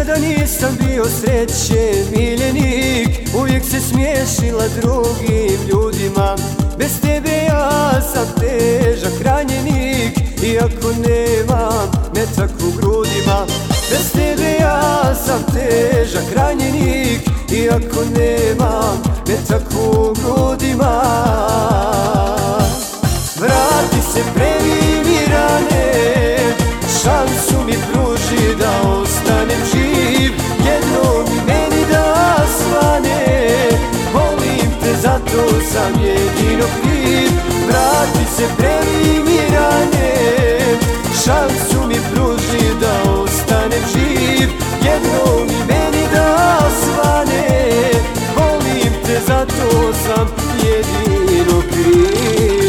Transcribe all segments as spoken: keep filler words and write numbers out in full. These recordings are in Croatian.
Nikada nisam bio srećen miljenik, uvijek se smiješila drugim ljudima. Bez tebe ja sam težak ranjenik, iako nemam metak u grudima. Bez tebe ja sam težak ranjenik, iako nemam metak u grudima. Vrati se, prelimi rane, šansu mi pruži da ostanem živ. Jednom i meni da svane, volim te, zato sam jedino kriv. Vrati se, prelimi rane, šansu mi pruži da ostanem živ. Jednom i meni da svane, volim te, zato sam jedino kriv.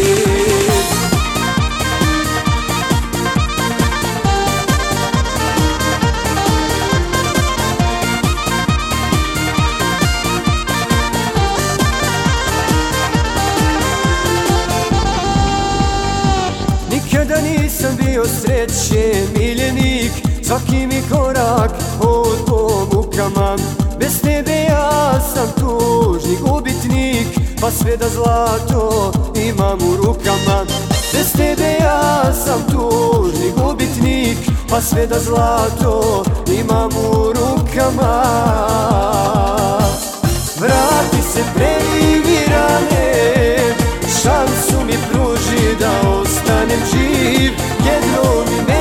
Nikada nisam bio srećen miljenik, svaki mi korak hod po mukama. Bez tebe ja sam tužni gubitnik, pa sve da zlato imam u rukama. Bez tebe ja sam tužni gubitnik, pa sve da zlato imam u rukama. Vrati se, prelimi rane, šansu mi pruži da ostanem živ. Jednom i